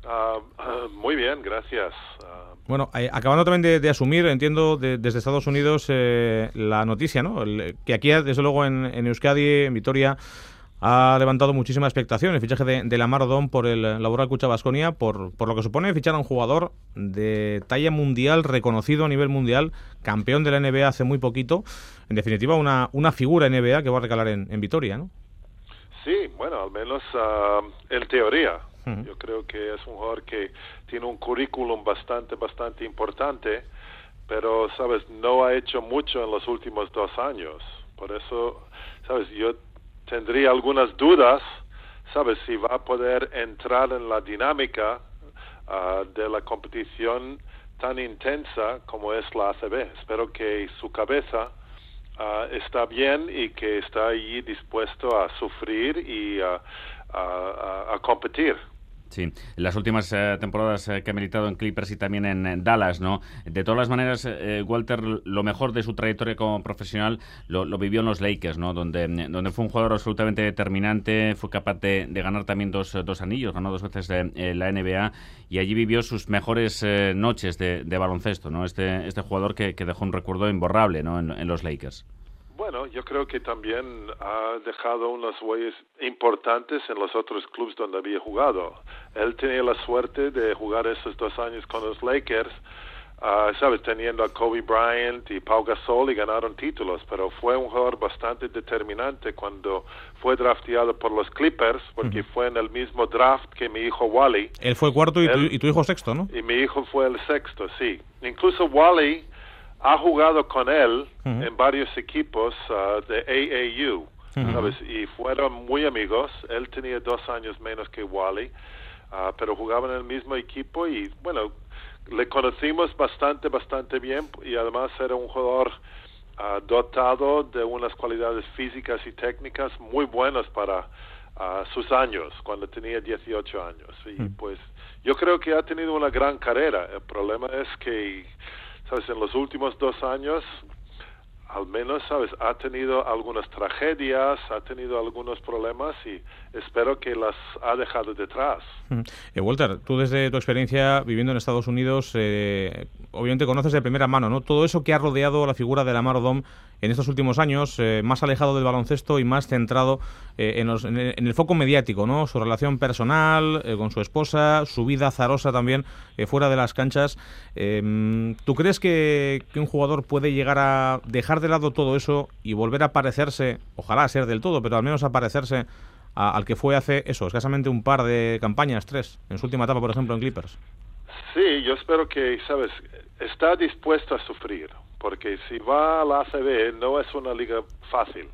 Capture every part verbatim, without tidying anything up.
Uh, uh, muy bien, gracias. Uh, bueno, eh, acabando también de, de asumir, entiendo, de, desde Estados Unidos eh, la noticia, ¿no? El, que aquí, desde luego, en, en Euskadi, en Vitoria, ha levantado muchísima expectación el fichaje de, de Lamar Odom por el Laboral Kutxa Baskonia, por, por lo que supone fichar a un jugador de talla mundial, reconocido a nivel mundial, campeón de la N B A hace muy poquito. En definitiva, una, una figura N B A que va a recalar en, en Vitoria, ¿no? Sí, bueno, al menos uh, en teoría. Uh-huh. Yo creo que es un jugador que tiene un currículum bastante, bastante importante, pero, ¿sabes? No ha hecho mucho en los últimos dos años. Por eso, ¿sabes? Yo tendría algunas dudas, ¿sabes? Si va a poder entrar en la dinámica uh, de la competición tan intensa como es la A C B. Espero que su cabeza uh, está bien y que está allí dispuesto a sufrir y uh, a, a, a competir. Sí, las últimas eh, temporadas eh, que ha militado en Clippers y también en, en Dallas, ¿no? De todas las maneras, eh, Walter, lo mejor de su trayectoria como profesional lo, lo vivió en los Lakers, ¿no? Donde, donde fue un jugador absolutamente determinante, fue capaz de, de ganar también dos, dos anillos, ganó dos veces de, eh, la N B A y allí vivió sus mejores eh, noches de, de baloncesto, ¿no? Este, este jugador que, que dejó un recuerdo imborrable, ¿no? En, en los Lakers. Bueno, yo creo que también ha dejado unas huellas importantes en los otros clubes donde había jugado. Él tenía la suerte de jugar esos dos años con los Lakers, uh, ¿sabes? Teniendo a Kobe Bryant y Pau Gasol y ganaron títulos, pero fue un jugador bastante determinante cuando fue drafteado por los Clippers, porque uh-huh. fue en el mismo draft que mi hijo Wally. Él fue cuarto y, Él, tu, y tu hijo sexto, ¿no? Y mi hijo fue el sexto, sí. Incluso Wally ha jugado con él uh-huh. en varios equipos uh, de A A U, uh-huh. ¿sabes? Y fueron muy amigos. Él tenía dos años menos que Wally, uh, pero jugaban en el mismo equipo y, bueno, le conocimos bastante, bastante bien y además era un jugador uh, dotado de unas cualidades físicas y técnicas muy buenas para uh, sus años, cuando tenía dieciocho años. Y uh-huh. pues yo creo que ha tenido una gran carrera. El problema es que, ¿sabes? En los últimos dos años, al menos, ¿sabes? Ha tenido algunas tragedias, ha tenido algunos problemas y espero que las ha dejado detrás. Eh, Walter, tú desde tu experiencia viviendo en Estados Unidos, eh, obviamente conoces de primera mano, ¿no? Todo eso que ha rodeado la figura de Lamar Odom en estos últimos años, eh, más alejado del baloncesto y más centrado eh, en, los, en, el, en el foco mediático, ¿no? Su relación personal eh, con su esposa, su vida azarosa también eh, fuera de las canchas. Eh, ¿Tú crees que, que un jugador puede llegar a dejar de lado todo eso y volver a parecerse, ojalá ser del todo, pero al menos a parecerse a, al que fue hace eso, escasamente un par de campañas, tres, en su última etapa, por ejemplo, en Clippers? Sí, yo espero que, ¿sabes? Está dispuesto a sufrir, porque si va a la A C B no es una liga fácil.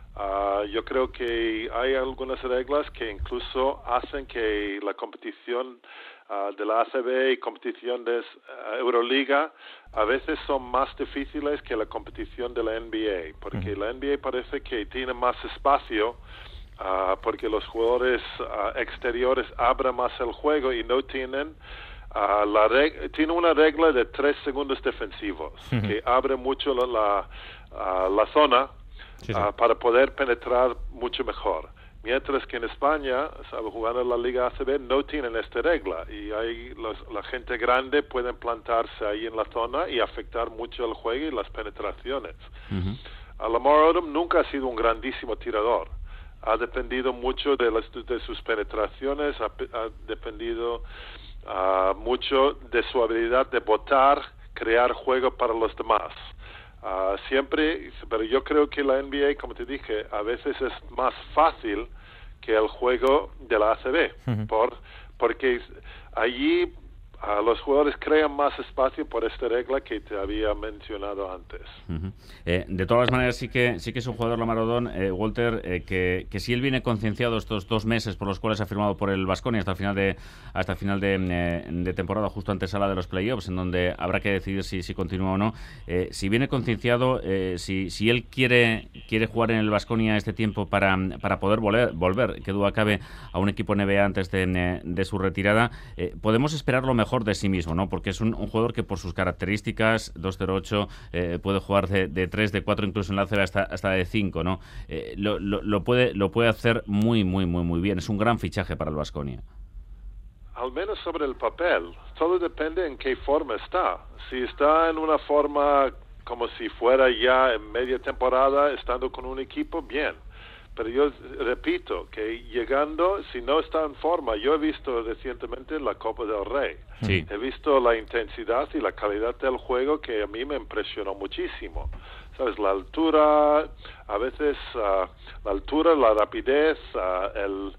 Uh, yo creo que hay algunas reglas que incluso hacen que la competición uh, de la A C B y competición de uh, Euroliga a veces son más difíciles que la competición de la N B A, porque uh-huh. la N B A parece que tiene más espacio, uh, porque los jugadores uh, exteriores abren más el juego y no tienen Uh, la reg- tiene una regla de tres segundos defensivos uh-huh. que abre mucho la, la, uh, la zona sí, sí. Uh, para poder penetrar mucho mejor. Mientras que en España, ¿sabe? Jugando en la Liga A C B, no tienen esta regla y hay los, la gente grande pueden plantarse ahí en la zona y afectar mucho el juego y las penetraciones. Uh-huh. Uh, Lamar Odom nunca ha sido un grandísimo tirador. Ha dependido mucho de, las, de sus penetraciones, ha, ha dependido Uh, mucho de su habilidad de botar, crear juego para los demás. Uh, siempre, pero yo creo que la N B A, como te dije, a veces es más fácil que el juego de la A C B, uh-huh. por, porque allí uh, los jugadores crean más espacio por esta regla que te había mencionado antes. Uh-huh. Eh, de todas las maneras, sí que sí que es un jugador, Lamar Odom, eh, Walter, eh, que, que si él viene concienciado estos dos meses por los cuales ha firmado por el Baskonia hasta el final de hasta el final de, eh, de temporada, justo antes a la de los playoffs, en donde habrá que decidir si, si continúa o no. Eh, si viene concienciado, eh, si, si él quiere quiere jugar en el Baskonia este tiempo para, para poder volver, volver, que duda cabe, a un equipo N B A antes de, de su retirada, eh, podemos esperar lo mejor de sí mismo, ¿no? Porque es un, un jugador que por sus características, dos cero ocho, eh, puede jugar de, de tres, de cuatro, incluso en la A C B hasta, hasta de cinco, ¿no? Eh, lo, lo, lo, puede, lo puede hacer muy, muy, muy, muy bien. Es un gran fichaje para el Baskonia. al menos sobre el papel, todo depende en qué forma está. Si está en una forma como si fuera ya en media temporada, estando con un equipo, bien. Pero yo repito que llegando, si no está en forma, yo he visto recientemente la Copa del Rey. Sí. He visto la intensidad y la calidad del juego que a mí me impresionó muchísimo. ¿Sabes? La altura, a veces uh, la altura, la rapidez, uh, el,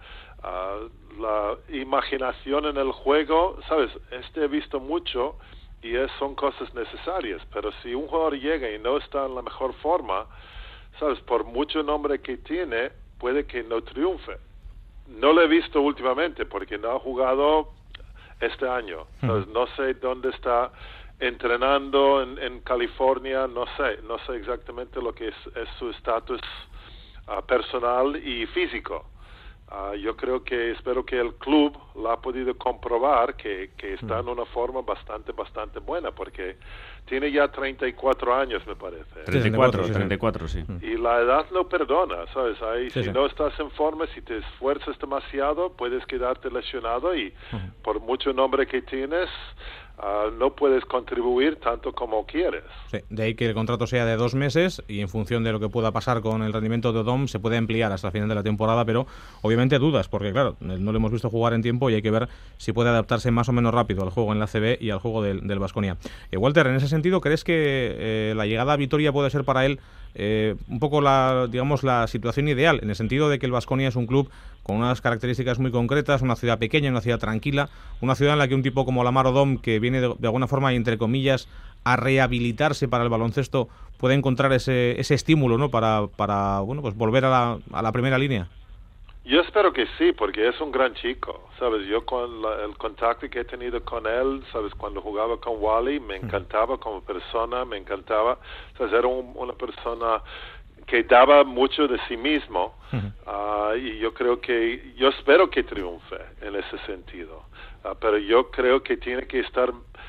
uh, la imaginación en el juego, ¿sabes? Este he visto mucho y es, son cosas necesarias. Pero si un jugador llega y no está en la mejor forma, ¿sabes? Por mucho nombre que tiene, puede que no triunfe. No lo he visto últimamente porque no ha jugado este año. ¿Sabes? No sé dónde está entrenando en, en California, no sé, no sé exactamente lo que es, es su estatus uh, personal y físico. Uh, yo creo que, espero que el club lo ha podido comprobar que, que está en una forma bastante, bastante buena, porque tiene ya treinta y cuatro años, me parece. treinta y cuatro, treinta y cuatro, sí. Y la edad no perdona, ¿sabes? Ahí, sí, si sí. no estás en forma, si te esfuerzas demasiado, puedes quedarte lesionado y uh-huh. por mucho nombre que tienes, uh, no puedes contribuir tanto como quieres. Sí, de ahí que el contrato sea de dos meses y en función de lo que pueda pasar con el rendimiento de Odom se puede ampliar hasta el final de la temporada, pero obviamente dudas, porque claro, no lo hemos visto jugar en tiempo y hay que ver si puede adaptarse más o menos rápido al juego en la A C B y al juego del, del Baskonia. Eh, Walter, en ese sentido, ¿crees que eh, la llegada a Vitoria puede ser para él eh, un poco la, digamos, la situación ideal, en el sentido de que el Baskonia es un club con unas características muy concretas, una ciudad pequeña, una ciudad tranquila, una ciudad en la que un tipo como Lamar Odom, que viene de, de alguna forma, entre comillas, a rehabilitarse para el baloncesto, puede encontrar ese, ese estímulo, ¿no? para, para bueno, pues volver a la, a la primera línea? Yo espero que sí, porque es un gran chico, ¿sabes? Yo con la, el contacto que he tenido con él, ¿sabes? Cuando jugaba con Wally, me encantaba como persona, me encantaba, ¿sabes? Era un, una persona que daba mucho de sí mismo, uh, y yo creo que, yo espero que triunfe en ese sentido, uh, pero yo creo que tiene que estar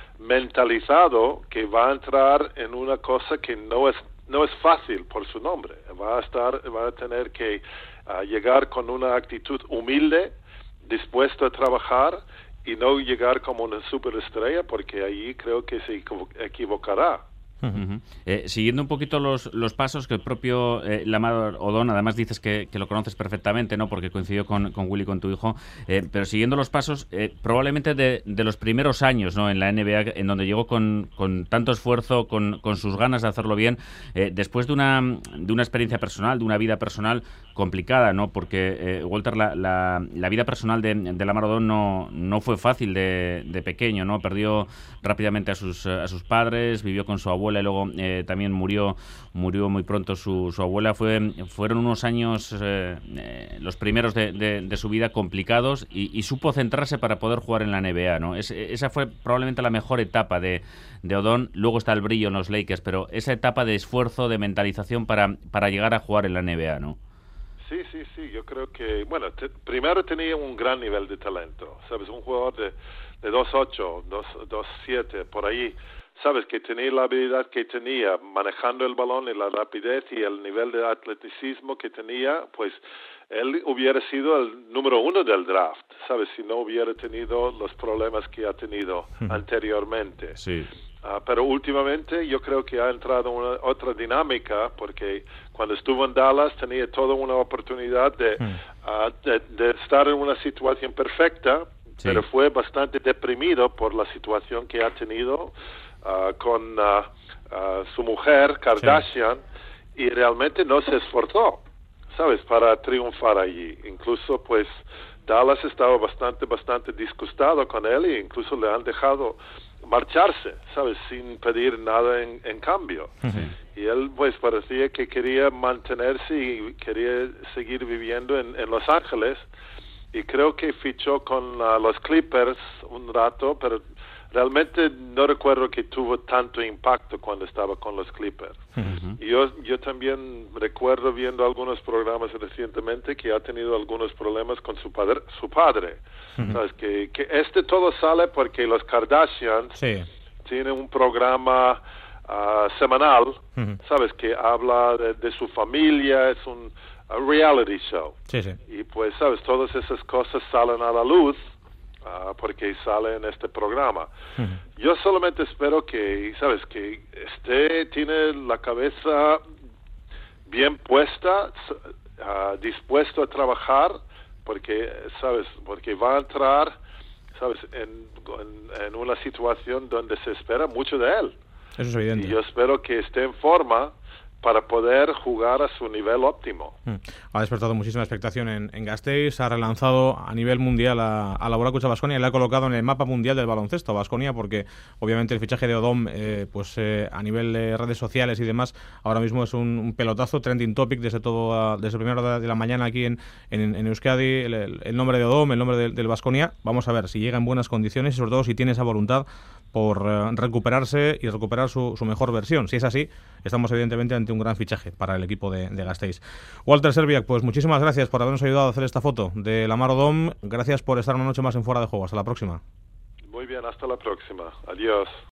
mentalizado que va a entrar en una cosa que no es no es fácil por su nombre. Va a estar, va a tener que uh, llegar con una actitud humilde, dispuesto a trabajar y no llegar como una superestrella, porque ahí creo que se equivocará. Uh-huh. Eh, siguiendo un poquito los, los pasos que el propio eh, Lamar Odom, además dices que, que lo conoces perfectamente, ¿no? Porque coincidió con, con Willy, con tu hijo, eh, pero siguiendo los pasos, eh, probablemente de, de los primeros años, ¿no? En la N B A, en donde llegó con, con tanto esfuerzo, con, con sus ganas de hacerlo bien, eh, después de una, de una experiencia personal, de una vida personal complicada, ¿no? Porque, eh, Walter, la, la, la vida personal de, de Lamar Odom no, no fue fácil de, de pequeño, ¿no? Perdió rápidamente a sus, a sus padres, vivió con su abuela y luego eh, también murió murió muy pronto su, su abuela. Fue, fueron unos años, eh, eh, los primeros de, de, de su vida, complicados, y, y supo centrarse para poder jugar en la N B A, ¿no? Es, esa fue probablemente la mejor etapa de, de Odom. Luego está el brillo en los Lakers, pero esa etapa de esfuerzo, de mentalización para, para llegar a jugar en la N B A, ¿no? Sí, sí, sí, yo creo que, bueno, te, primero tenía un gran nivel de talento, ¿sabes? Un jugador de, de dos ocho, dos siete, por ahí, ¿sabes? Que tenía la habilidad que tenía, manejando el balón y la rapidez y el nivel de atleticismo que tenía, pues él hubiera sido el número uno del draft, ¿sabes? Si no hubiera tenido los problemas que ha tenido anteriormente. Sí. Uh, pero últimamente yo creo que ha entrado una otra dinámica, porque cuando estuvo en Dallas tenía toda una oportunidad de, uh, de, de estar en una situación perfecta, sí. Pero fue bastante deprimido por la situación que ha tenido uh, con uh, uh, su mujer, Kardashian, sí. Y realmente no se esforzó, ¿sabes?, para triunfar allí. Incluso, pues, Dallas estaba bastante, bastante disgustado con él e incluso le han dejado marcharse, ¿sabes?, sin pedir nada en, en cambio. Uh-huh. Y él, pues, parecía que quería mantenerse y quería seguir viviendo en, en Los Ángeles, y creo que fichó con uh, los Clippers un rato, pero realmente no recuerdo que tuvo tanto impacto cuando estaba con los Clippers. Uh-huh. Y yo, yo también recuerdo viendo algunos programas recientemente que ha tenido algunos problemas con su padre, su padre. Uh-huh. ¿Sabes? Que, que este todo sale porque los Kardashians sí. tienen un programa uh, semanal, uh-huh. ¿sabes?, que habla de, de su familia, es un a reality show. Sí, sí. Y pues, ¿sabes?, todas esas cosas salen a la luz uh, porque sale en este programa. Uh-huh. Yo solamente espero que, sabes, que esté, tiene la cabeza bien puesta, uh, dispuesto a trabajar, porque, sabes, porque va a entrar, sabes, en, en, en una situación donde se espera mucho de él. Eso es evidente. Y yo espero que esté en forma para poder jugar a su nivel óptimo. Ha despertado muchísima expectación en, en Gasteiz, ha relanzado a nivel mundial a, a la Borrakucha Baskonia y le ha colocado en el mapa mundial del baloncesto a Baskonia, porque obviamente el fichaje de Odom, eh, pues eh, a nivel de redes sociales y demás, ahora mismo es un, un pelotazo, trending topic desde todo desde primera hora de la mañana aquí en, en, en Euskadi, el, el, el nombre de Odom, el nombre del, del Baskonia. Vamos a ver si llega en buenas condiciones y sobre todo si tiene esa voluntad por eh, recuperarse y recuperar su, su mejor versión. Si es así, estamos evidentemente ante un gran fichaje para el equipo de, de Gasteiz. Walter Serbiak, pues muchísimas gracias por habernos ayudado a hacer esta foto de Lamar Odom. Gracias por estar una noche más en Fuera de Juego. Hasta la próxima. Muy bien, hasta la próxima. Adiós.